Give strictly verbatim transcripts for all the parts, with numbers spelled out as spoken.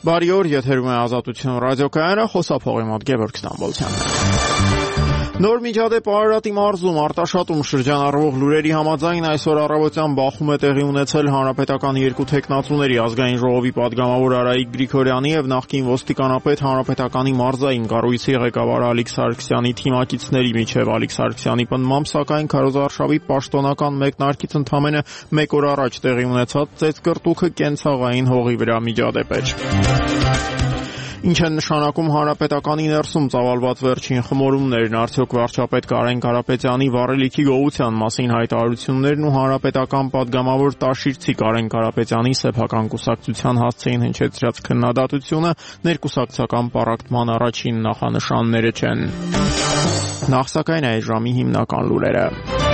Բարի օր, եթերում է Ազատություն ռադիոկայանը, խոսափողի մոտ Գևորգ Ստամբոլցյանն։ Նոր միջադեպ Արարատի մարզում արտաշատում շրջանառվող լուրերի համաձայն այսօր առավոտյան բախում է տեղի ունեցել հանրապետական երկու տեխնացուների ազգային ժողովի падգամավոր Արայիկ Գրիգորյանի եւ նախկին ոստիկանապետ հանրապետականի մարզային կառույցի ղեկավար Ալիկ Սարգսյանի թիմակիցների միջև։ Ալիկ Սարգսյանի պնդմամբ, սակայն քարոզարշավի պաշտոնական մեկնարկից ընդամենը մեկ օր առաջ տեղի ունեցած ծեծկռտուքը կենցաղային հողի վրա միջադեպ էր։ Ինչ են նշանակում հանրապետականի ներսում ծավալված վերջին խմորումներն, արդյոք վարչապետ Կարեն Կարապետյանի վառելիքի գողության մասին հայտարարություններն ու հանրապետական падգամավոր Տաշիրցի Կարեն Կարապետյանի սեփական կուսակցության հասցեին հնչեցրած քննադատությունը ներկուսակցական պառակտման առաջին նախանշանները չեն։ Նախ սակայն այս ժամի հիմնական լուրերը։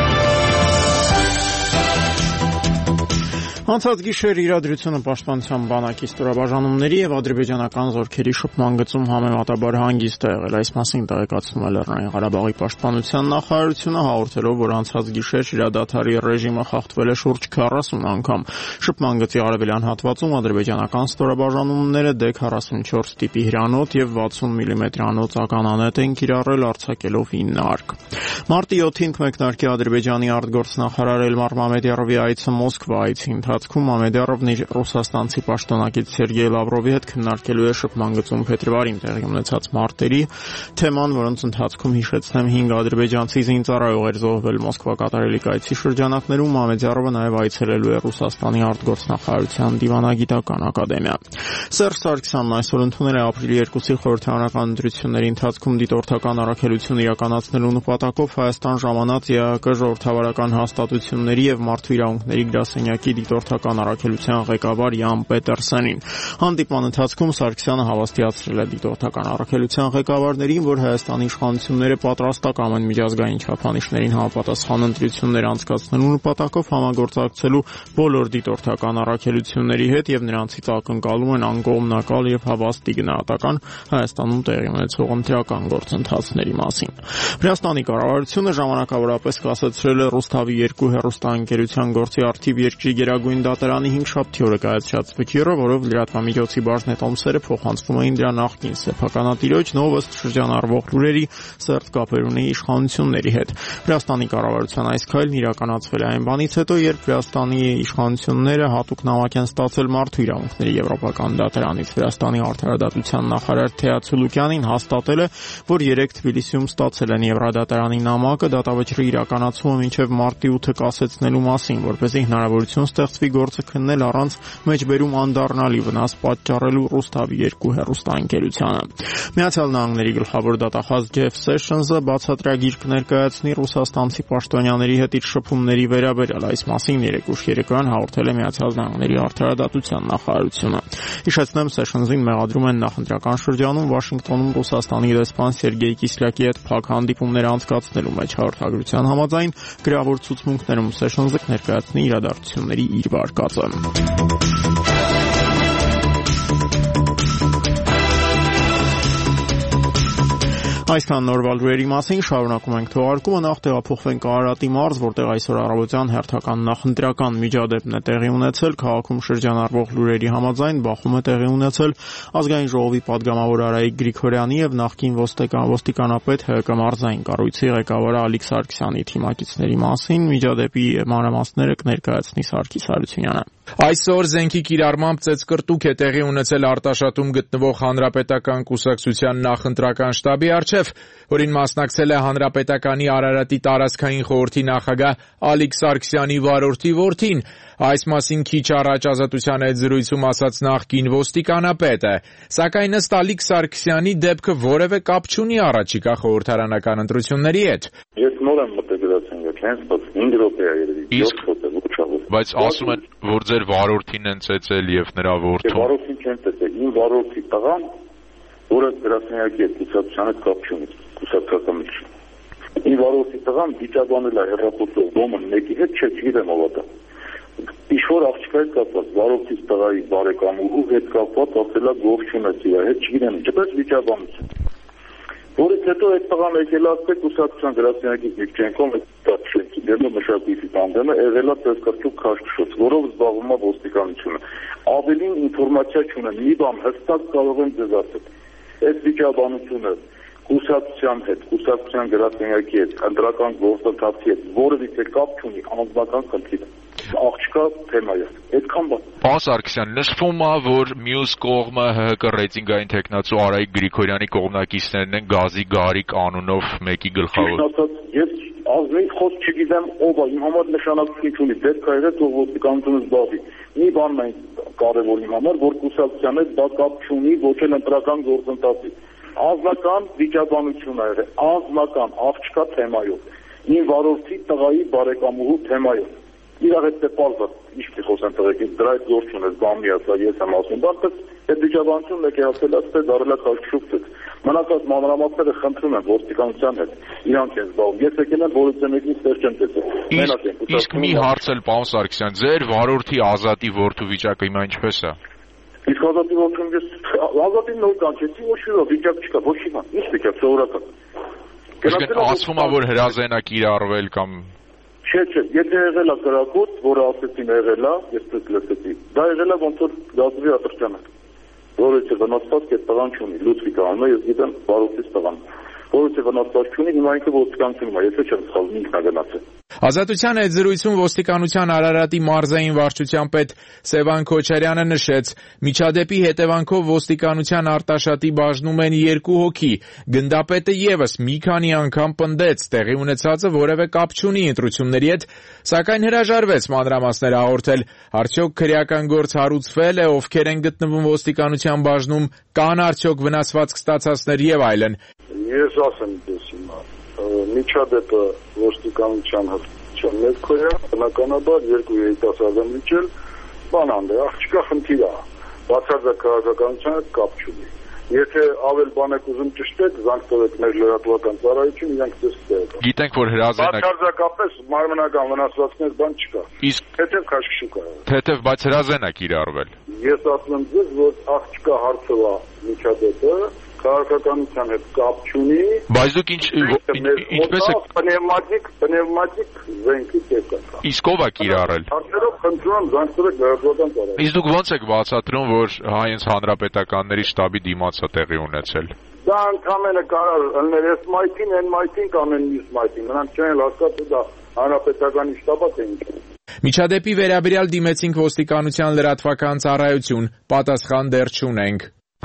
Անցած գիշեր իրադրությունը պաշտպանության բանակի ստորաբաժանումների եւ ադրբեջանական զորքերի շփման գծում համեմատաբար հանգիստ է եղել։ Այս մասին տեղեկացնում է Լեռնային Ղարաբաղի պաշտպանության նախարարությունը, հաղորդելով, որ անցած գիշեր իրադադարի ռեժիմը խախտվել է շուրջ քառասուն անգամ։ Շփման գծի արևելյան հատվածում ադրբեջանական ստորաբաժանումները դե քառասունչորս տիպի հրանոթ եւ վաթսուն միլիմետրանոց ականանետ են կիրառել, արձակելով ինը արկ։ Մարտի յոթին կմեկնարկի Ադրբեջանի արտգործնախարար Էլմար Մամեդյարովի այցը Մոսկվա, այցի ընթացքում Մամեդյարովն իր ռուսաստանցի պաշտոնակից Սերգեյ Լավրովի հետ քննարկելու է շփման գծում փետրվարին տեղի ունեցած մարտերի թեման, որոնց ընթացքում հիշեցնեմ հինգ ադրբեջանցի զինծառայող էր զոհվել Մոսկվա կատարելիք այցի շրջանակներում։ Մամեդյարովը նաև այցելելու է Ռուսաստանի արտգործնախարարության դիվանագիտական ակադեմիա։ Սերժ Սարգսյանն այսօր ընդունել է ապրիլի երկուսի խորհրդարանական ընտրությունների ընթացքում դիտորդական առաքելություն իրականացնելու նպատակով Հայաստան ժամանած ԵԱՀԿ ժողովրդավարական հաստատությունների եւ մարդու իրավունքների գրասենյակի դիտորդական առաքելության ղեկավար Յան Պետերսենին։ Հանդիպման ընթացքում Սարգսյանը հավաստիացրել է դիտորդական առաքելության ղեկավարներին, որ Հայաստանի իշխանությունները պատրաստակ ամեն միջազգային չափանիշներին համապատասխան ընտրություններ անցկացնելու նպատակով համագործակցելու բոլոր դիտորդական առաքելությունների հետ եւ նրանցից ակնկալում են անկողմնակալ եւ հավաստի գնահատական Հայաստանում տեղի ունեցող ընտրական գործընթացների մասին։ Վրաստանի կառավարությունը ժամանակավորապես կասեցրել է Ռուսթավի երկու հեռուստաընկերության գործի արդիվ երկրի Գերագույն դատարանի հինգշաբթի օրը կայացրած վճիռը, որով լրատվամիջոցի բաժնետոմսերը փոխանցվում էին դրա նախկին սեփականատիրոջ նովոստ շրջանառվող լուրերի Սերտ Կապերունի իշխանությունների հետ։ Վրաստանի կառավարության այս քայլն իրականացվել է այն բանից հետո, երբ Վրաստանի իշխանությունները հատուկ նամակ են ստացել Մարդու իրավունքների եվրոպական դատարանից։ Վրաստանի արդարադատության նախարար Թեա Ցուլուկյանին հաստատել է, որ երեկ Թբիլիսիում ստացել են Եվրադատարանի նամակը դատավճռի իրականացումը մինչև մարտի ութը կասեցնելու մասին, որպեսզի հնարավորություն ստեղծվի գործը քննել առանց մեջբերում անդառնալի վնաս պատճառելու Ռուսթավի երկու հեռուստաընկերությանը։ Միացյալ Նահանգների գլխավոր դատախազ Ջեֆ Սեշնսը բացատրագիր կներկայացնի ռուսաստանցի պաշտոնյաների հետ իր շփումների վերաբերյալ։ Այս մասին երեկ ուշ երեկոյան հաղորդել է Միացյալ Նահանգների արդարադատության նախարարությունը։ Հիշեցնեմ, Սեշնսին մեղադրում են նախընտրական շրջանում Վաշինգտոնում Ռուսաստանի դեսպան Սերգեյ Կիսլյակի հետ փակ հանդիպումներ անցկացնելու մեջ հաղորդագրության համաձայն գրավոր ցուցմունքներում Սեշնսը կներկայացնի իրադարձությունների իր վարկածը։ Այսքան նորվալ լուրերի մասին, շարունակում ենք թողարկումը, նախ տեղափոխվենք Արարատի մարզ, որտեղ այսօր առավոտյան հերթական նախընտրական միջադեպն է տեղի ունեցել։ Քաղաքում շրջանառվող լուրերի համաձայն բախում է տեղի ունեցել ազգային ժողովի падգամավոր Արայիկ Գրիգորյանի եւ նախկին ոստիկանապետ ՀԿ մարզային կառույցի ղեկավար Ալիկ Սարգսյանի թիմակիցների մասին։ Միջադեպի մանրամասները կներկայացնի Սարգիս Հարությունյանը։ Այսօր զենքի կիրառմամբ ծեծկռտուք է տեղի ունեցել Արտաշատում գտնվող Հանրապետական կուսակցության նախընտրական շտաբի առջև, որին մասնակցել է Հանրապետականի Արարատի տարածքային խորհրդի նախագահ Ալիկ Սարգսյանի վարորդի որդին։ Այս մասին քիչ առաջ Ազատության հետ զրույցում ասաց նախկին ոստիկանապետը, սակայն ըստ Ալիկ Սարգսյանի դեպքը որևէ կապ չունի առաջիկա խորհրդարանական ընտրությունների հետ։ Ես նոր եմ մտել գրասենյակ, հենց հինգ րոպե է երևի, յոթ րոպե, ոչ ավելի։ Բայց ասում են, որ ձեր վարորդին են ծեծել եւ նրա որդուն։ Վարորդին չեն ծեծել, իմ վարորդի տղան, որը գրասենյակի հետ կուսակցության հետ կապ չունի, կուսակցական չի։ Իմ վարորդի տղան վիճաբանել է հեռախոսով դոմն մեկի հետ, չէ, չգիտեմ ով է։ Ինչ-որ աղջկա հետ կապված, վարորդից տղայի բարեկամուհու հետ կապված, ասել է գող չունեց իր հետ, չգիտեմ, չպես վիճաբանություն։ Որից հետո այդ տղան եկել ասել կուսակցության գրասենյակից Միքչենկոն այդ շենքի դերնը մշակույթի տանդեմը եղել է ծեսկրտուկ քաշքշոց, որով զբաղվում է ոստիկանությունը։ Ավելին ինֆորմացիա չունեմ, մի բան հստակ կարող եմ ձեզ ասել։ Այդ վիճաբանությունը կուսակցության հետ, կուսակցության գրասենյակի հետ, ընտրական գործընթացի հետ որևիցե կապ չունի, անձնական խնդիր է։ Աղջկա թեմայը։ Այդքան բան։ Պարոն Սարգսյան, նշվում է, որ մյուս կողմը ՀՀԿ ռեյտինգային թեկնածու Արայիկ Գրիգորյանի կողմնակիցներն են Գազի Գարիկ անունով մեկի գլխավոր։ Ես ազնիվ խոսք չգիտեմ ով է, իմ համար նշանակություն չունի, պետք է եղել թող ոստիկանությունը զբաղվի։ Մի բանն է կարևոր իմ համար, որ կուսակցության հետ դա կապ չունի ոչ էլ ընտրական գործընթացի։ Անձնական վիճաբանություն է եղել, անձնական աղջկա թեմայով, իմ վարորդի տղայի բարեկամուհու թեմայով։ Իրար հետ տեպարզը ինչպես խոսեն տղեկին, դրա այդ զոր չունես, բամի ասա, ես եմ ասում, բայց այդ վիճաբանությունն եք ասել ասել դարելա քաշքշուկցեց։ Մնացած մանրամասները խնդրում են ոստիկանության հետ, իրանք են զբաղվում։ Ես եկել եմ որևէ մեկին ստեղ չեմ տեսել։ Իսկ մի հարց էլ, պարոն Սարգսյան, ձեր վարորդի Ազատի որդու վիճակը հիմա ինչպես է։ Իսկ Ազատի որդուն ես Ազատին նոր կանչեցի, ոչ մի վիճակ չկա, ոչ մի բան, ինչ վիճակ սովորական։ Իսկ ասվում է, որ հրազեն է կիրառվել կամ Չէ, չէ, եթե եղել է կրակոց, որը ասեցին եղել է, ես դուք լսեցի, դա եղել է ոնց որ գազովի ատրճանը, որը չէ վնասված կետ տղան չունի, Լուծվիկ անունը, ես գիտեմ վարորդից տղան, որը չէ վնասված չունի, հիմա ինքը ոստիկանությունում է, եթե չեմ սխալվում, ինքն է գնացել։ Ազատության այդ զրույցում ոստիկանության Արարատի մարզային վարչության պետ Սևան Քոչարյանը նշեց. միջադեպի հետևանքով ոստիկանության Արտաշատի բաժնում են երկու հոգի, գնդապետը եւս մի քանի անգամ պնդեց, տեղի ունեցածը որևէ կապ չունի ընտրությունների հետ, սակայն հրաժարվեց մանրամասներ հաղորդել, արդյոք քրեական գործ հարուցվել է, ովքեր են գտնվում ոստիկանության բաժնում, կան արդյոք վնասվածք ստացածներ եւ այլն։ Ես ասեմ դες հիմա միջադեպը ոստիկանության հրթիռ ներքո է, բնականաբար երկու երիտասարդ են վիճել, բանանդ է, աղջկա խնդիր է, բացարձակ քաղաքականության հետ կապ չունի։ Եթե ավել բան եք ուզում ճշտեք, զանգ տվեք մեր լրատվական ծառայություն, իրանք ձեզ կտեղեն։ Գիտենք, որ հրազեն է բացարձակապես մարմնական վնասվածքներ բան չկա։ Իսկ թեթև քաշքշուկ է։ Թեթև, բայց հրազեն է կիրառվել։ Ես ասում եմ ձեզ, որ աղջկա հարցը միջադեպը քաղաքականության հետ կապ չունի։ Բայց դուք ինչ ինչպես է պնևմատիկ, պնևմատիկ զենքի տեսա։ Իսկ ով է կիրառել։ Հարցերով խնդրում եմ զանգվեք լրատվական ծառայություն։ Իսկ դուք ո՞նց եք բացատրում, որ հայենց հանրապետականների շտաբի դիմաց է տեղի ունեցել։ Դա ընդհանրապես կարող լինել էս մայթին, այն մայթին կամ այն մյուս մայթին։ Նրանք չեն հասկացել դա հանրապետականի շտաբը թե ինչ։ Միջադեպի վերաբերյալ դիմեցինք ոստիկանության լրատվական ծառայություն, պատասխան դեռ չունենք։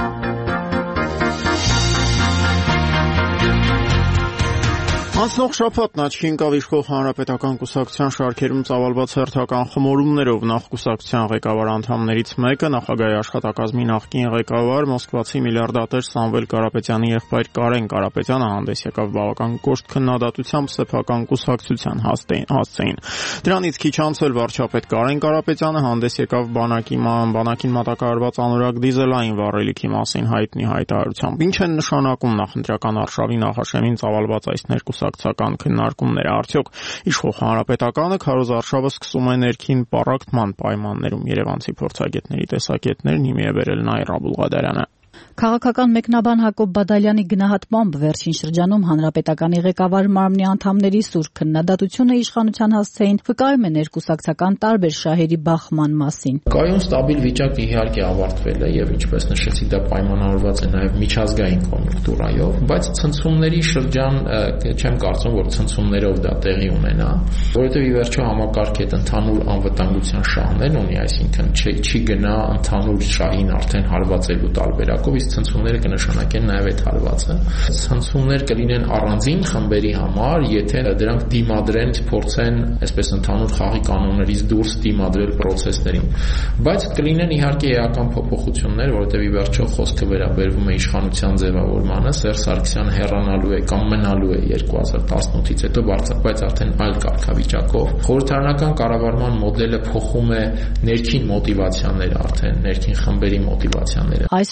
Անցնող շաբաթն աչքի ընկավ իշխող հանրապետական կուսակցության շարքերում ծավալված հերթական խմորումներով նախ կուսակցության ղեկավար անդամներից մեկը նախագահի աշխատակազմի նախկին ղեկավար մոսկվացի միլիարդատեր Սամվել Կարապետյանի եղբայր Կարեն Կարապետյանը հանդես եկավ բավական կոշտ քննադատությամբ սեփական կուսակցության հասցեին։ Դրանից քիչ անց էլ վարչապետ Կարեն Կարապետյանը հանդես եկավ բանակի բանակին մատակարարված անորակ դիզելային վառելիքի մասին հայտնի հայտարարությամբ։ Ինչ են նշանակում նախընտրական արշավի նախաշեմին ծավալված այս ներկուսակցական քննարկումները, արդյոք իշխող հանրապետականը քարոզ արշավը սկսում է ներքին պառակտման պայմաններում, երևանցի փորձագետների տեսակետներն հիմի է բերել Նաիրա Բուլղադարյանը։ Քաղաքական մեկնաբան Հակոբ Բադալյանի գնահատմամբ վերջին շրջանում հանրապետականի ղեկավար մարմնի անդամների սուր քննադատությունը իշխանության հասցեին վկայում է ներկուսակցական տարբեր շահերի բախման մասին։ Կայուն ստաբիլ վիճակը իհարկե ավարտվել է եւ ինչպես նշեցի դա պայմանավորված է նաեւ միջազգային կոնյունկտուրայով, բայց ցնցումների շրջան չեմ կարծում, որ ցնցումներով դա տեղի ունենա, որովհետեւ ի վերջո համակարգ այդ ընդհանուր անվտանգության շահներն ունի, այսինքն չի գնա ընդհանուր շահին արդեն հարվածելու տարբերակով ցնցումները կնշանակեն նաև այդ հարվածը։ Ցնցումներ կլինեն առանձին խմբերի համար, եթե դրանք դիմադրեն, փորձեն, այսպես ընդհանուր խաղի կանոններից դուրս դիմադրել process-ներին։ Բայց կլինեն իհարկե էական փոփոխություններ, որովհետև ի վերջո խոսքը վերաբերվում է իշխանության ձևավորմանը, Սերժ Սարգսյանը հեռանալու է կամ մնալու է երկու հազար տասնութից հետո, բայց արդեն այլ կարգավիճակով։ Խորհրդարանական կառավարման մոդելը փոխում է ներքին մոտիվացիաները, արդեն ներքին խմբերի մոտիվացիաները։ Այս շաբաթ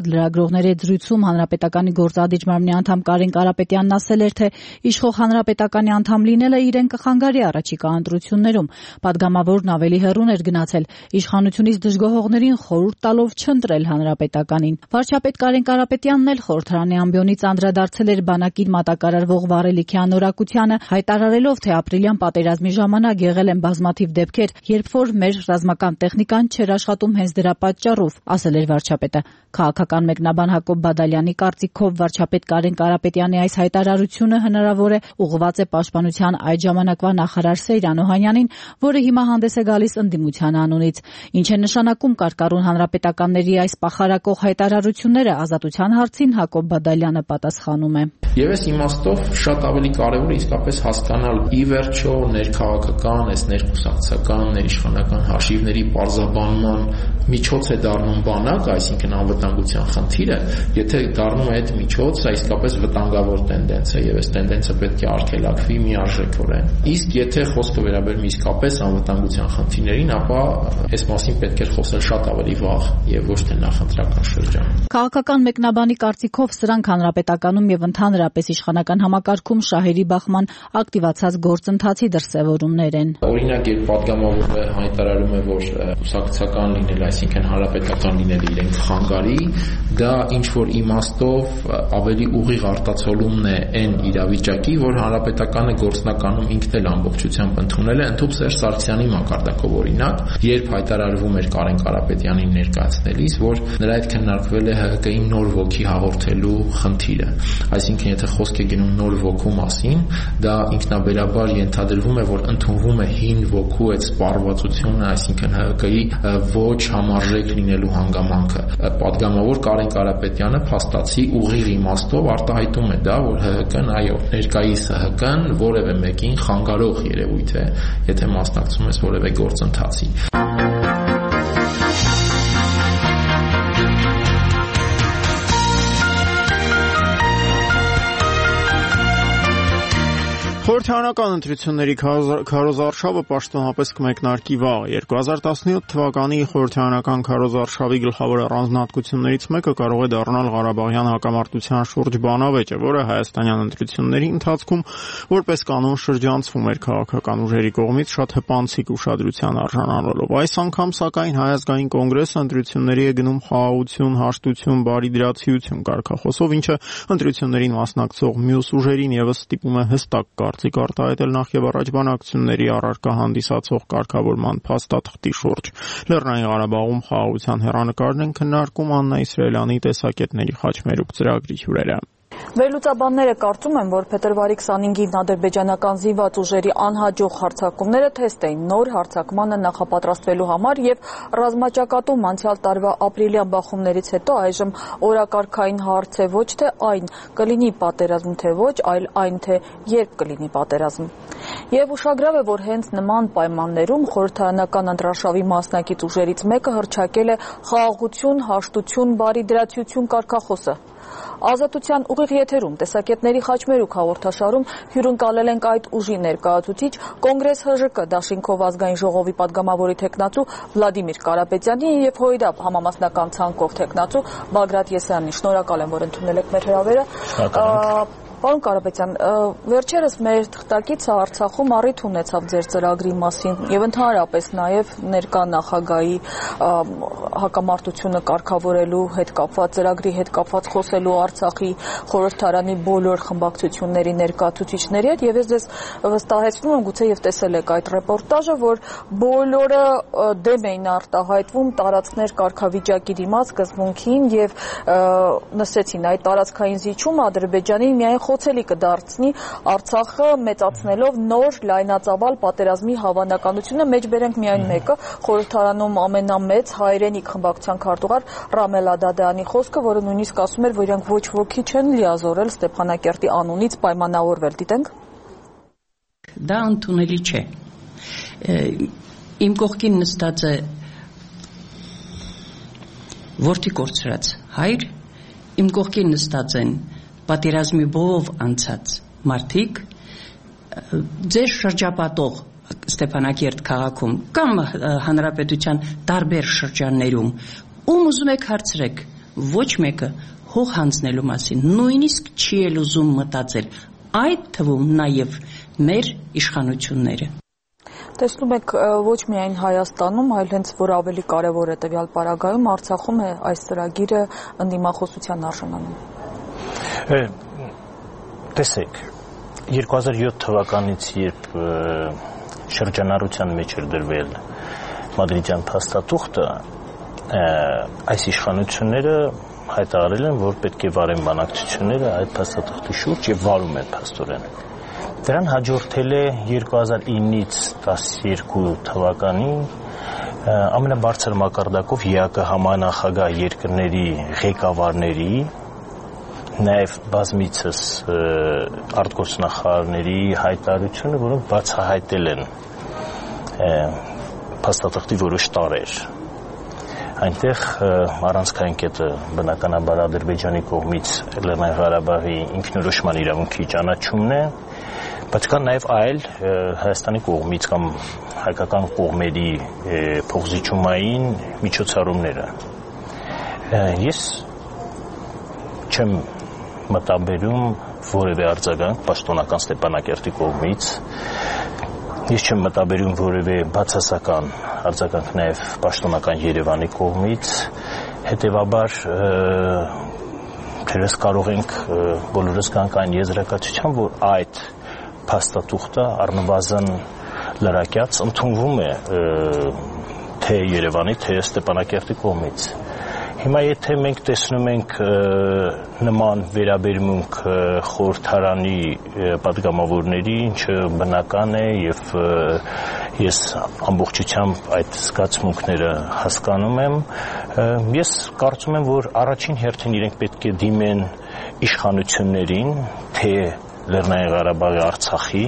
հետ լրագրողների հետ զրույցում Հանրապետականի գործադիր մարմնի անդամ Կարեն Կարապետյանն ասել էր, թե իշխող Հանրապետականի անդամ լինելը իրեն կխանգարի առաջիկա ընտրություններում։ Պատգամավորն ավելի հեռուն էր գնացել, իշխանությունից դժգոհողներին խորհուրդ տալով չընտրել Հանրապետականին։ Վարչապետ Կարեն Կարապետյանն էլ խորհրդարանի ամբիոնից անդրադարձել էր բանակին մատակարարվող վառելիքի անորակությանը, հայտարարելով, թե ապրիլյան պատերազմի ժամանակ եղել են բազմաթիվ դեպքեր, երբ որ մեր ռազմական տեխնիկան չէր աշխատում հենց դրա պատճառով, ասել էր վարչապետը։ Քաղաքական մեկնաբան Հակոբ Բադալյանի կարծիքով վարչապետ Կարեն Կարապետյանի այս հայտարարությունը հնարավոր է ուղղված է պաշտպանության այդ ժամանակվա նախարար Սեյրան Օհանյանին, որը հիմա հանդես է գալիս ընդդիմության անունից։ Ինչ է նշանակում կարկառուն հանրապետականների այս պախարակող հայտարարությունները, Ազատության հարցին Հակոբ Բադալյանը պատասխանում է։ Եվ այս իմաստով շատ ավելի կարևոր է իսկապես հասկանալ ի վերջո ներքաղաքական, այս ներկուսակցական, ներիշխանական հաշիվների պարզաբանման միջոց է դառնում բանակ, այսինքն անվտանգության խնդիրը, եթե դառնում է այդ միջոցը իսկապես վտանգավոր տենդենս է եւ այս տենդենսը պետք է արգելակվի միարժեքորեն։ Իսկ եթե խոսքը վերաբերում իսկապես անվտանգության խնդիրներին, ապա այս մասին պետք է խոսել շատ ավելի վաղ եւ ոչ թե նախընտրական շրջան։ Քաղաքական մեկնաբանի կարծիքով սրանք հանրապետականում եւ ընդհանրապես իշխանական համակարգում շահերի բախման ակտիվացած գործընթացի դրսեւորումներ են։ Օրինակ, երբ պատգամավորը հայտարարում է, որ կուսակցական լինել, այսինքն հանրապետական լինելը իրեն կխանգարի, դա ինչ որ իմաստով ավելի ուղիղ արտացոլումն է այն իրավիճակի, որ հանրապետականը գործնականում ինքն էլ ամբողջությամբ ընդունել է, ընդհանուր Սերժ Սարգսյանի մակարդակով օրինակ, երբ հայտարարվում էր Կարեն Կարապետյանին ներկայացնելիս, որ նրա հետ քննարկվել է ՀՀԿ-ին նոր ոգի հաղորդելու խնդիրը։ Այսինքն, եթե խոսք է գնում նոր ոգու մասին, դա ինքնաբերաբար ենթադրվում է, որ ընդունվում է հին ոգու այդ սպառվածությունը, այսինքն ՀՀԿ-ի ոչ համարժեք լինելու հանգամանքը։ Պատգամավոր Կարեն Կարապետյանը փաստացի ուղիղ իմաստով արտահայտում է դա, որ ՀՀԿ-ն, այո, ներկայիս ՀՀԿ-ն որևէ մեկին խանգարող երևույթ է, եթե մասնակցում ես որևէ գործընթացի։ Խորհրդարանական ընտրությունների քարոզարշավը պաշտոնապես կմեկնարկի վաղ։ երկու հազար տասնյոթ թվականի խորհրդարանական քարոզարշավի գլխավոր առանձնահատկություններից մեկը կարող է դառնալ Ղարաբաղյան հակամարտության շուրջ բանավեճը, որը հայաստանյան ընտրությունների ընթացքում որպես կանոն շրջանցվում էր քաղաքական ուժերի կողմից շատ հպանցիկ ուշադրության արժանանալով։ Այս անգամ, սակայն, Հայ ազգային կոնգրեսը ընտրությունների է գնում խաղաղություն, հաշտություն, բարիդրացիություն կարգախոսով, ինչը ընտրություններին մասնակցող մյուս ուժերին եւս ստիպում է հստակ կարծիք արտահայտել նախ եւ առաջ բանակցությունների առարկա հանդիսացող կարգավորման փաստաթղթի շուրջ։ Լեռնային Ղարաբաղում խաղաղության հեռանկարն են քննարկում Աննա Իսրայելյանի տեսակետների խաչմերուկ ծրագրի հյուրերը։ Վերլուծաբանները կարծում են, որ փետրվարի քսանհինգին ադրբեջանական զինված ուժերի անհաջող հարձակումները թեստ էին նոր հարձակմանը նախապատրաստվելու համար եւ ռազմաճակատում անցյալ տարվա ապրիլյան բախումներից հետո այժմ օրակարգային հարց է ոչ թե այն կլինի պատերազմ թե ոչ, այլ այն թե երբ կլինի պատերազմ։ Եվ ուշագրավ է, որ հենց նման պայմաններում խորհրդարանական ընտրարշավի մասնակից ուժերից մեկը հռչակել է խաղաղություն, հաշտություն, բարիդրացիություն կարգախոսը։ Ազատության ուղիղ եթերում տեսակետների խաչմերուկ հաղորդաշարում հյուրընկալել ենք այդ ուժի ներկայացուցիչ Կոնգրես ՀԺԿ Դաշինքով ազգային ժողովի падգամավորի թեկնածու Վլադիմիր Կարապետյանի եւ Հույդապ համամասնական ցանկով թեկնածու Բագրատ Եսյանին։ Շնորհակալ եմ, որ ընդունել եք մեր հրավերը։ Պարոն Կարապետյան, վերջերս մեր թղթակիցը Արցախում առիթ ունեցավ ձեր ծրագրի մասին եւ ընդհանրապես նաեւ ներկա նախագահի հակամարտությունը կարգավորելու հետ կապված ծրագրի հետ կապված խոսելու Արցախի խորհրդարանի բոլոր խմբակցությունների ներկայացուցիչների հետ եւ ես ձեզ վստահեցնում եմ, գուցե եւ տեսել եք այդ ռեպորտաժը, որ բոլորը դեմ էին արտահայտվում տարածքներ կարգավիճակի դիմաց սկզբունքին եւ նստեցին այդ տարածքային զիջումը Ադրբեջանին միայն խոցելի կդարձնի Արցախը մեծացնելով նոր լայնածավալ պատերազմի հավանականությունը, մեջբերենք միայն մեկը, խորհրդարանում ամենամեծ հայրենիք խմբակցության քարտուղար Ռամել Ադադյանի խոսքը, որը նույնիսկ ասում էր, որ իրենք ոչ ոքի չեն լիազորել Ստեփանակերտի անունից պայմանավորվել, դիտենք։ Դա ընդունելի չէ։ Իմ կողքին նստած է որդի կորցրած հայր, իմ կողքին նստած են պատերազմի բովով անցած մարդիկ, ձեր շրջապատող Ստեփանակերտ քաղաքում կամ հանրապետության տարբեր շրջաններում, ում ուզում եք հարցրեք, ոչ մեկը հող հանձնելու մասին նույնիսկ չի էլ ուզում մտածել, այդ թվում նաև մեր իշխանությունները։ Տեսնում եք, ոչ միայն Հայաստանում, այլ հենց որ ավելի կարևոր է տվյալ պարագայում Արցախում է այս ծրագիրը ընդդիմախոսության արժանանում։ Տեսեք, երկու հազար յոթ թվականից, երբ շրջանառության մեջ էր դրվել Մադրիդյան փաստաթուղթը, այս իշխանությունները հայտարարել են, որ պետք է վարեն բանակցությունները այդ փաստաթղթի շուրջ եւ վարում են փաստորեն։ Դրան հաջորդել է երկու հազար իննից տասներկու թվականին ամենաբարձր մակարդակով ԵԱԿ համանախագահ երկրների ղեկավարների, նաև բազմիցս արտգործնախարարների հայտարարությունը, որոնք բացահայտել են փաստաթղթի որոշ տարրեր։ Այնտեղ առանցքային կետը բնականաբար Ադրբեջանի կողմից Լեռնային Ղարաբաղի ինքնորոշման իրավունքի ճանաչումն է, բայց կան նաև այլ Հայաստանի կողմից կամ հայկական կողմերի փոխզիջումային միջոցառումները։ Ես չեմ մտաբերում որևէ արձագանք պաշտոնական Ստեփանակերտի կողմից, ես չեմ մտաբերում որևէ բացասական արձագանք նաև պաշտոնական Երևանի կողմից, հետևաբար թերևս կարող ենք բոլորս գանք այն եզրակացության, որ այդ փաստաթուղթը առնվազն լրակյաց ընդունվում է թե Երևանի, թե Ստեփանակերտի կողմից։ Հիմա եթե մենք տեսնում ենք նման վերաբերմունք խորհրդարանի պատգամավորների, ինչը բնական է եւ ես ամբողջությամբ այդ զգացմունքները հասկանում եմ, ես կարծում եմ, որ առաջին հերթին իրենք պետք է դիմեն իշխանություններին, թե Լեռնային Ղարաբաղի, Արցախի,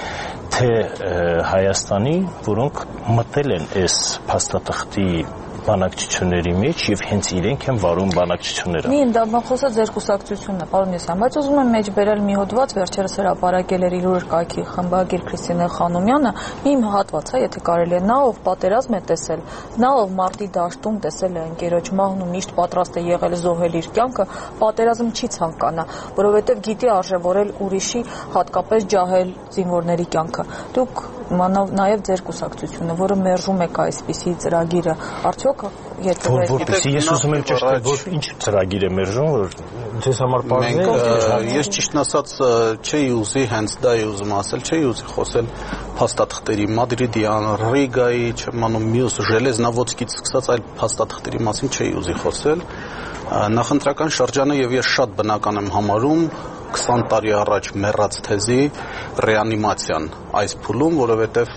թե Հայաստանի, որոնք մտել են այս փաստաթղթի բանակցությունների մեջ եւ հենց իրենք են վարում բանակցությունները։ Մի ընդդիմախոսը ձեր կուսակցությունն է, պարոն Եսյան, բայց ուզում եմ մեջ բերել մի հոդված, վերջերս հրապարակել էր իր կայքի խմբագիր Քրիստինե Խանոմյանը, մի հատված է, եթե կարելի է, նա ով պատերազմ է տեսել, նա ով մարտի դաշտում տեսել է ընկերոջ մահն ու միշտ պատրաստ է եղել զոհել իր կյանքը, պատերազմ չի ցանկանա, որովհետեւ գիտի արժևորել ուրիշի, հատկապես ջահել զինվորների կյանքը։ Դուք նաև ձեր կուսակցությունը, որը մերժում եք այսպիսի ծրագիրը, արդյոք Որ որպեսի ես ուզում եմ ճշտել, որ ինչ ծրագիր է մերժում, որ ձեզ համար բարձր է։ Ես ճիշտն ասած չէի ուզի հենց դա էի ուզում ասել, չէի ուզի խոսել փաստաթղթերի Մադրիդյան, Ռիգայի, չեմ անում մյուս Ժելեզնավոցկից սկսած այլ փաստաթղթերի մասին չէի ուզի խոսել։ Նախընտրական շրջանը եւ ես շատ բնական եմ համարում քսան տարի առաջ մեռած թեզի ռեանիմացիան այս փուլում, որովհետեւ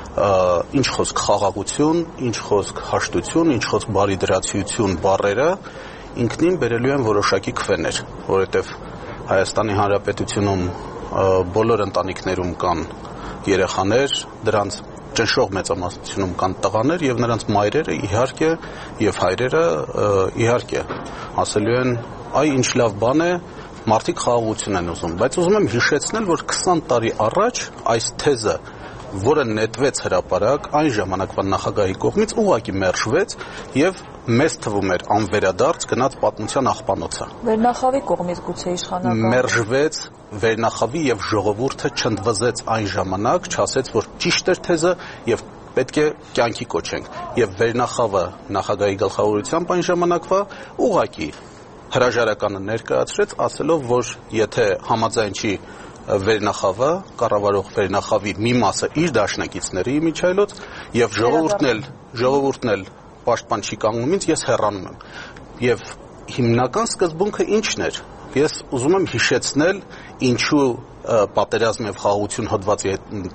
ինչ խոսք խաղաղություն, ինչ խոսք հաշտություն, ինչ խոսք բարիդրացիություն բառերը ինքնին բերելու են որոշակի քվեներ, որովհետև Հայաստանի Հանրապետությունում բոլոր ընտանիքներում կան երեխաներ, դրանց ճնշող մեծամասնությունում կան տղաներ եւ նրանց մայրերը իհարկե եւ հայրերը իհարկե ասելու են այ ինչ լավ բան է մարդիկ խաղաղություն են ուզում, բայց ուզում եմ հիշեցնել, որ քսան տարի առաջ այս թեզը որը նետվեց հրապարակ այն ժամանակվա նախագահի կողմից ուղղակի մերժվեց եւ մեծ թվում էր անվերադարձ գնաց պատմության աղբանոցը։ Վերնախավի կողմից գուցե իշխանական մերժվեց վերնախավի եւ ժողովուրդը չընդվզեց այն ժամանակ, չասեց, որ ճիշտ էր թեզը եւ պետք է կյանքի կոչենք։ Եվ վերնախավը նախագահի գլխավորությամբ այն ժամանակվա ուղղակի հրաժարականը ներկայացրեց, ասելով, որ եթե համաձայն չի վերնախավը, կառավարող վերնախավի մի մասը իր դաշնակիցների միջայլոց եւ ժողովուրդն էլ ժողովուրդն էլ պաշտպան չի կանգնում ինձ, ես հեռանում եմ։ Եվ հիմնական սկզբունքը ի՞նչն էր։ Ես ուզում եմ հիշեցնել ինչու պատերազմ եւ խաղաղություն հոդվածի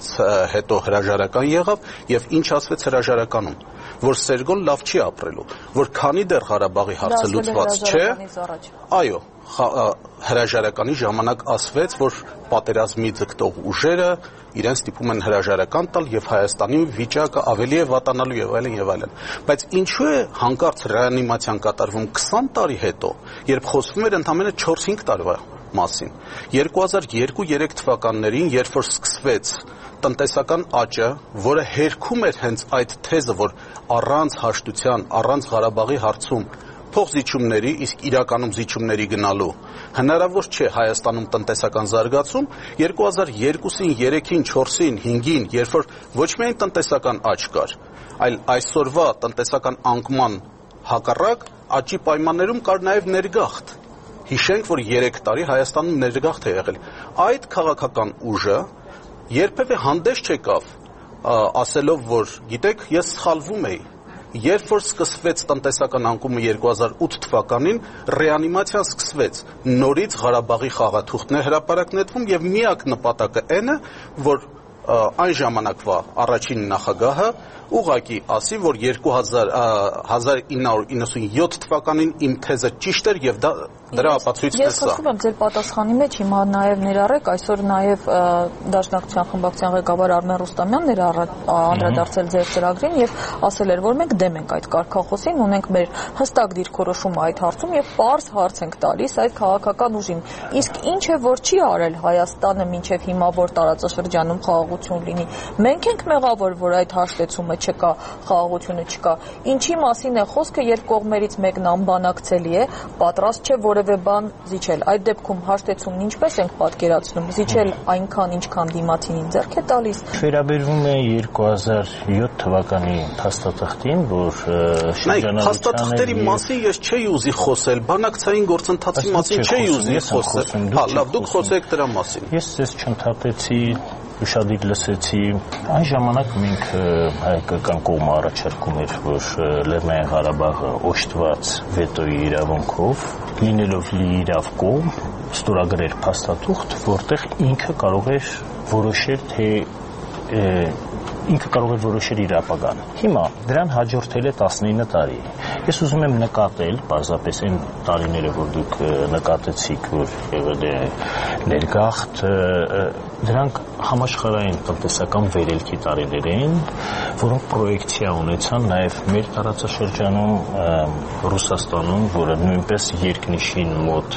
հետո հրաժարական եղավ եւ ինչ ասվեց հրաժարականում, որ Սերգոն լավ չի ապրելու, որ քանի դեռ Ղարաբաղի հարցը լուծված չէ, այո, հրաժարականի ժամանակ ասվեց, որ պատերազմի ձգտող ուժերը իրեն ստիպում են հրաժարական տալ եւ Հայաստանի վիճակը ավելի է վատանալու եւ այլն եւ այլն։ Բայց ինչու է հանկարծ ռեանիմացիան կատարվում քսան տարի հետո, երբ խոսվում էր ընդամենը չորս-հինգ տարվա մասին։ երկու հազար երկու երեք թվականներին, երբ որ սկսվեց տնտեսական աճը, որը հերքում էր հենց այդ թեզը, որ առանց հաշտության, առանց Ղարաբաղի հարցում փոխզիջումների, իսկ իրականում զիջումների գնալու հնարավոր չէ Հայաստանում տնտեսական զարգացում երկու հազար երկուսին, երեքին, չորսին, հինգին, երբ որ ոչ միայն տնտեսական աճ կար, այլ այսօրվա տնտեսական անկման հակառակ աճի պայմաններում կար նաև ներգաղթ։ Հիշենք, որ երեք տարի Հայաստանում ներգաղթ է եղել։ Այդ քաղաքական ուժը երբևէ հանդես չեկավ ասելով, որ գիտեք, ես սխալվում էի։ Երբ որ սկսվեց տնտեսական անկումը երկու հազար ութ թվականին, ռեանիմացիան սկսվեց, նորից Ղարաբաղի խաղաթուղթն է հրապարակ նետվում եւ միակ նպատակը այն է, որ այն ժամանակվա առաջին նախագահը ուղղակի ասի, որ հազար ինը հարյուր իննսունյոթ թվականին իմ թեզը ճիշտ էր եւ դա դրա ապացույցն է սա։ Ես խնդրում եմ ձեր պատասխանի մեջ հիմա նաև ներառեք, այսօր նաև Դաշնակցության խմբակցության ղեկավար Արմեն Ռուստամյանն էր անդրադարձել ձեր ծրագրին եւ ասել էր, որ մենք դեմ ենք այդ կարգախոսին, ունենք մեր հստակ դիրքորոշումը այդ հարցում եւ պարզ հարց ենք տալիս այդ քաղաքական ուժին։ Իսկ ինչ է որ չի արել Հայաստանը մինչեւ հիմա, որ տարածաշրջանում խաղաղություն լինի։ Մենք ենք մեղավոր, որ այդ հաշտեցումը չկա, խաղաղությունը չկա։ Ինչի մասին է խոսքը, երբ կողմերից մեկն անբանակցելի է, պատրաստ չէ որևէ բան զիջել։ Այդ դեպքում հաշտեցումն ինչպես ենք պատկերացնում, զիջել այնքան, ինչքան դիմացինին ձեռք է տալիս։ Վերաբերվում է երկու հազար յոթ թվականի փաստաթղթին, որ շրջանառության փաստաթղթերի մասին ես չէի ուզի խոսել, բանակցային գործընթացի մասին չէի ուզի խոսել։ Հա, լավ, դուք խոսեք դրա մասին։ Ես ձեզ չընդհատեցի, ուշադիր լսեցի, այն ժամանակ մենք հայկական կողմը առաջարկում էր, որ Լեռնային Ղարաբաղը օժտված վետոյի իրավունքով, լինելով լիիրավ կողմ, ստորագրեր փաստաթուղթ, որտեղ ինքը կարող էր որոշել, թե ինքը կարող է որոշել իր ապագան։ Հիմա դրան հաջորդել է տասնինը տարի։ Ես ուզում եմ նկատել, պարզապես այն տարիները, որ դուք նկատեցիք, որ եղել է ներգաղթ, դրանք համաշխարհային տնտեսական վերելքի տարիներ էին, որոնք պրոյեկցիա ունեցան նաև մեր տարածաշրջանում, Ռուսաստանում, որը նույնպես երկնիշին մոտ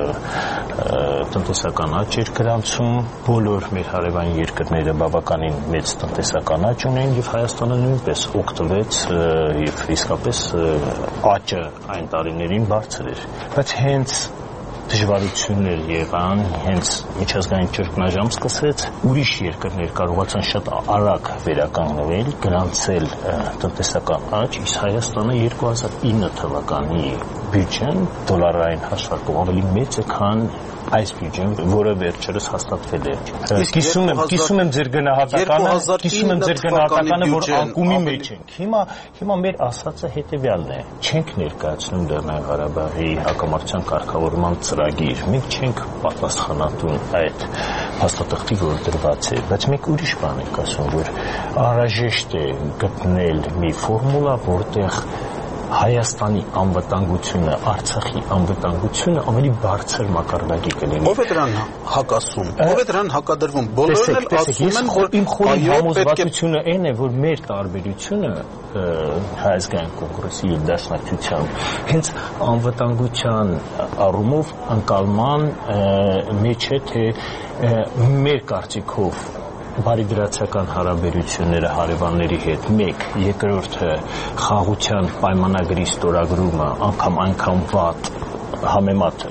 տնտեսական աճ էր գրանցում, բոլոր մեր հարևան երկրները բավականին մեծ տնտեսական աճ ունեն եւ Հայաստանը նույնպես օգտվեց եւ իսկապես աճը այն տարիներին բարձր էր, բայց հենց դժվարություններ եղան, հենց միջազգային ճգնաժամ սկսվեց, ուրիշ երկրներ կարողացան շատ արագ վերականգնվել, գրանցել տնտեսական աճ, իսկ Հայաստանը երկու հազար ինը թվականի բյուջեն դոլարային հաշվարկով ավելի մեծ է, քան այս բյուջեն, որը վերջերս հաստատվել է։ Կիսում եմ, կիսում եմ ձեր գնահատականը, կիսում եմ ձեր գնահատականը, որ անկումի մեջ ենք։ Հիմա, հիմա մեր ասածը հետևյալն է. չենք ներկայացնում Լեռնային Ղարաբաղի հակամարտության կարգավորման ծրագիր, մենք չենք պատասխանատուն այդ փաստաթղթի, որ դրված է, բայց մենք ուրիշ բան ենք ասում, որ անհրաժեշտ է գտնել մի ֆորմուլա, որտեղ Հայաստանի անվտանգությունը, Արցախի անվտանգությունը ավելի բարձր մակարդակի կլինի։ Ո՞վ է դրան հակասում։ Ո՞վ է դրան հակադրվում։ Բոլորն էլ ասում են, որ իմ խորին համոզվածությունը այն է, որ մեր տարբերությունը Հայ-ազգային կոնգրեսի եւ Դաշնակցության հենց անվտանգության առումով ընկալման մեջ է, թե մեր կարծիքով բարիդրացիական հարաբերությունները հարևանների հետ մեկ, երկրորդը խաղաղության պայմանագրի ստորագրումը անգամ այնքան վատ համեմատ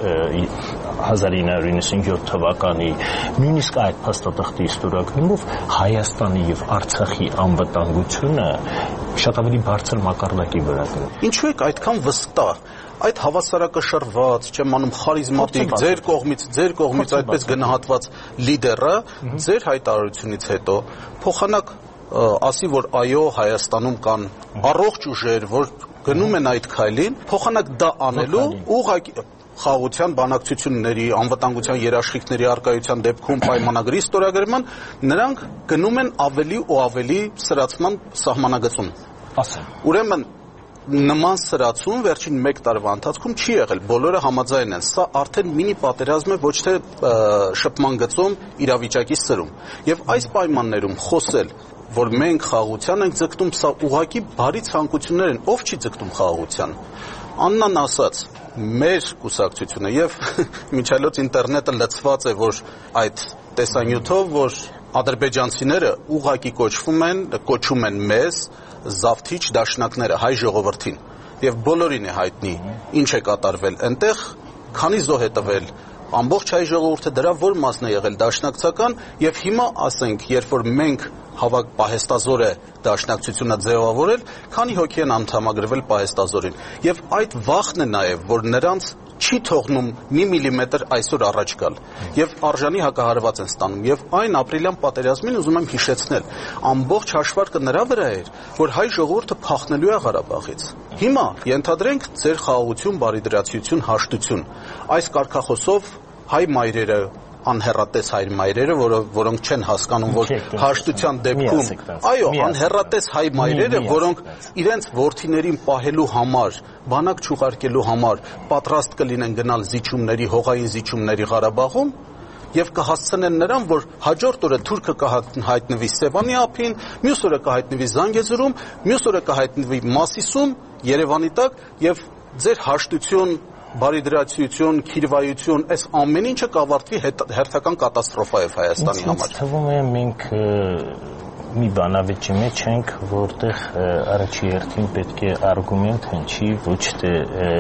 հազար ինը հարյուր իննսունյոթ թվականի նույնիսկ այդ փաստաթղթի ստորագրումով Հայաստանի եւ Արցախի անվտանգությունը շատ ավելի բարձր մակարդակի վրա է։ Ինչու եք այդքան վստահ այդ հավասարակշռված, չեմ անում խարիզմատիկ, ձեր կողմից, ձեր կողմից այդպես գնահատված լիդերը, ձեր հայտարարությունից հետո փոխանակ ասի, որ այո, Հայաստանում կան առողջ ուժեր, որ գնում են այդ քայլին, փոխանակ դա անելու ուղղակի խաղաղության բանակցությունների, անվտանգության երաշխիքների արկայության դեպքում պայմանագրի ստորագրման, նրանք գնում են ավելի ու ավելի սրացման սահմանագծում։ Ուրեմն նման սրացում վերջին մեկ տարվա ընթացքում չի եղել, բոլորը համաձայն են, սա արդեն մինի պատերազմ է, ոչ թե շփման գծում իրավիճակի սրում։ Եվ այս պայմաններում խոսել, որ մենք խաղաղության ենք ձգտում, սա ուղղակի բարի ցանկություններ են, ով չի ձգտում խաղաղության։ Աննան ասաց, մեր կուսակցությունը եւ միջալոց ինտերնետը լցված է, որ այդ տեսանյութով, որ ադրբեջանցիները ուղղակի կոչվում են, կոչում են մեզ զավթիչ դաշնակները հայ ժողովրդին։ եւ բոլորին է հայտնի ինչ է կատարվել այնտեղ, քանի զոհ է տվել ամբողջ հայ ժողովուրդը, դրա որ մասն է եղել դաշնակցական, եւ հիմա ասենք, երբ որ մենք հավաք պահեստազոր է դաշնակցությունը ձևավորել, քանի հոգի են անդամագրվել պահեստազորին, եւ այդ վախն է նաեւ, որ նրանց չի թողնում մի միլիմետր այսօր առաջ գալ եւ արժանի հակահարված են ստանում եւ այն ապրիլյան պատերազմին ուզում եմ հիշեցնել ամբողջ հաշվարկը նրա վրա էր որ հայ ժողովուրդը փախնելու է Ղարաբաղից հիմա ենթադրենք ձեր խաղաղություն, բարիդրացիություն, հաշտություն այս կարգախոսով հայ մայրերը անհեռատես հայ մայրերը, որոնք չեն հասկանում, որ հաշտության դեպքում, այո, անհեռատես հայ մայրերը, որոնք իրենց որդիներին պահելու համար, բանակ չուղարկելու համար պատրաստ կլինեն գնալ զիջումների, հողային զիջումների Ղարաբաղում եւ կհասցնեն նրան, որ հաջորդ օրը թուրքը կհայտնվի Սևանի ափին, մյուս օրը կհայտնվի Զանգեզուրում, մյուս օրը կհայտնվի Մասիսում, Երևանի տակ եւ ձեր հաշտություն բարիդրացիություն, քիրվայություն, այս ամեն ինչը կավարտվի հերթական կատաստրոֆա է Հայաստանի համար։ Ինձ թվում է մենք մի բանավեճի մեջ ենք, որտեղ առաջի հերթին պետք է արգումենտ հնչի, ոչ թե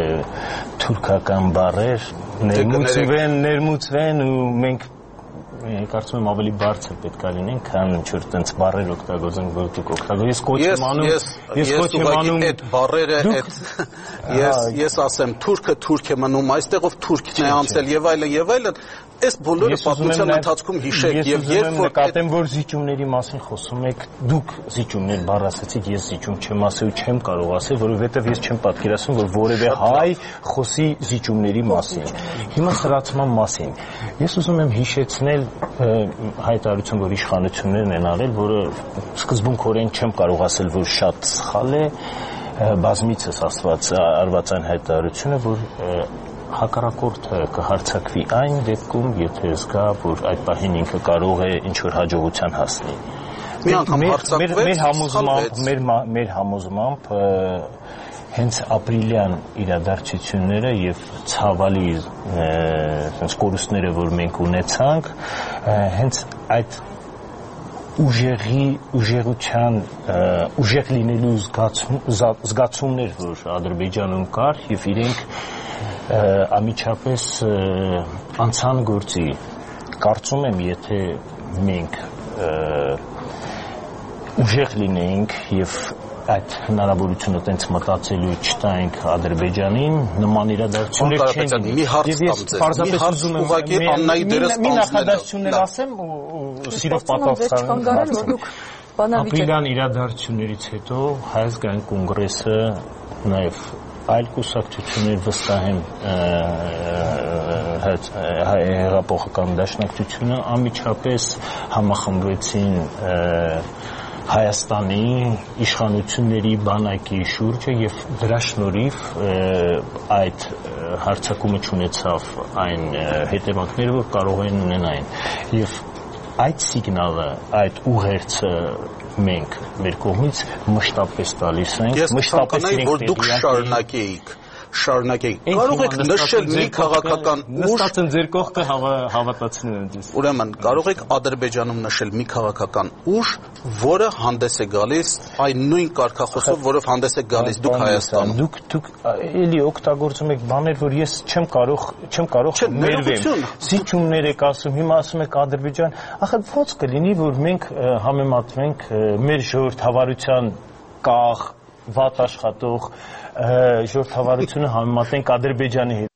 թուրքական բառեր ներմուծվեն, ներմուծվեն ու մենք կարծում եմ ավելի բարձր պետք է լինեն, քան ինչ-որ տենց բառեր օգտագործենք, որ դուք օգտագործեք։ Ես կոչ եմ անում, ես կոչ եմ անում այդ բառերը, այդ ես ես ասեմ, թուրքը թուրք է մնում, այստեղով թուրքն է անցել եւ այլն եւ այլն։ Այս բոլորը պատմության ընթացքում հիշեք եւ երբ որ նկատեմ որ զիջումների մասին խոսում եք, դուք զիջումներ բառ ասացիք, ես զիջում չեմ ասել ու չեմ կարող ասել, որովհետեւ ես չեմ պատկերացնում, որ որևէ հայ խոսի զիջումների մասին։ Հիմա սրացման մասին։ Ես ուզում եմ հիշեցնել հայտարարություն, որ իշխանություններն են արել, որը սկզբունքորեն չեմ կարող ասել, որ շատ սխալ է, բազմիցս ասված արված այն հայտարարությունը, որ հակառակորդը կհարձակվի այն դեպքում, եթե զգա, որ այդ պահին ինքը կարող է ինչ-որ հաջողության հասնի։ Մի անգամ հարձակվեց, համոզմամբ, մեր մեր համոզմամբ հենց ապրիլյան իրադարձությունները եւ ցավալի այնպես կորուստները, որ մենք ունեցանք, հենց այդ ուժեղի ուժեղության ուժեղ լինելու զգացումներ, որ Ադրբեջանում կար եւ իրենք ամիջապես անցան գործի կարծում եմ եթե մենք ուժեղ լինեինք եւ այդ հնարավորությունը տենց մտածելու չտայինք Ադրբեջանին նման իրադարձություններ չեն մի հարց տամ ձեզ մի հարց ուղղակի Աննայի դերը ստանձնել մի նախադասություններ ասեմ ու սիրով պատասխանեմ ապրիլյան իրադարձություններից հետո Հայ ազգային կոնգրեսը նաեւ այլ կուսակցություններ վստահ եմ հեղափոխական դաշնակցությունը ամիջապես համախմբվեցին Հայաստանի իշխանությունների բանակի շուրջը եւ դրա շնորհիվ այդ հարձակումը չունեցավ այն հետևանքները, որ կարող են ունենային եւ այդ սիգնալը, այդ ուղերձը մենք մեր կողմից մշտապես տալիս ենք, մշտապես որ դուք շարունակեիք, շարունակեիք։ Կարող եք նշել մի քաղաքական ուժ, նստած են ձեր կողքը հավատացնում եմ ձեզ։ Ուրեմն կարող եք Ադրբեջանում նշել մի քաղաքական ուժ, որը հանդես է գալիս այն նույն կարգախոսով, որով հանդես է գալիս դուք Հայաստանում։ Դուք դուք էլի օգտագործում եք բաներ, որ ես չեմ կարող, չեմ կարող ներվեմ։ Զիջումներ եք ասում, հիմա ասում եք Ադրբեջան, ախր ո՞նց կլինի, որ մենք համեմատվենք մեր ժողովրդավարության կախ, վատ աշխատող ժողովրդավարությունը համեմատենք Ադրբեջանի հետ։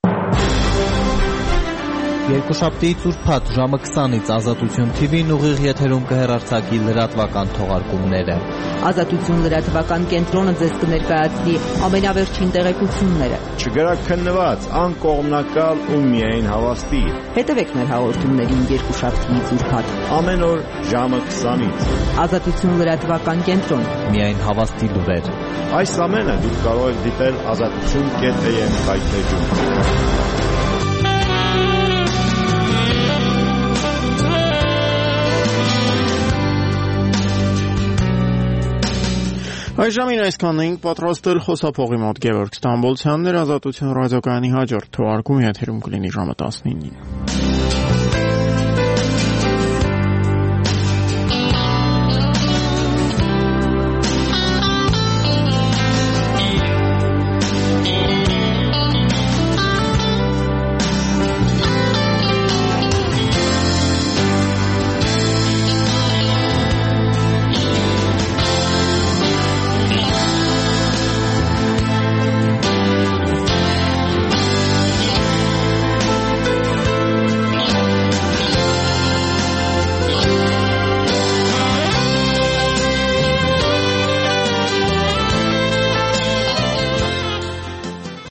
Երկուշաբթիից ուրբաթ ժամը քսանից Ազատություն թի վին ուղիղ եթերում կհեռարձակի լրատվական թողարկումները։ Ազատություն լրատվական կենտրոնը ձեզ կներկայացնի ամենավերջին տեղեկությունները։ Չգրաքննված, անկողմնակալ ու միայն հավաստի։ Հետևեք մեր հաղորդումներին երկուշաբթիից ուրբաթ։ Ամեն օր ժամը քսանից։ Ազատություն լրատվական կենտրոն։ Միայն հավաստի լուրեր։ Այս ամենը դուք կարող եք դիտել ազատություն կետ էմ հայտնեջում։ Այժմին այսքանն էինք պատրաստել խոսափողի մոտ Գևորգ Ստամբոլցյանն էր Ազատություն ռադիոկայանի հաջորդ թողարկումը եթերում կլինի ժամը տասնինին։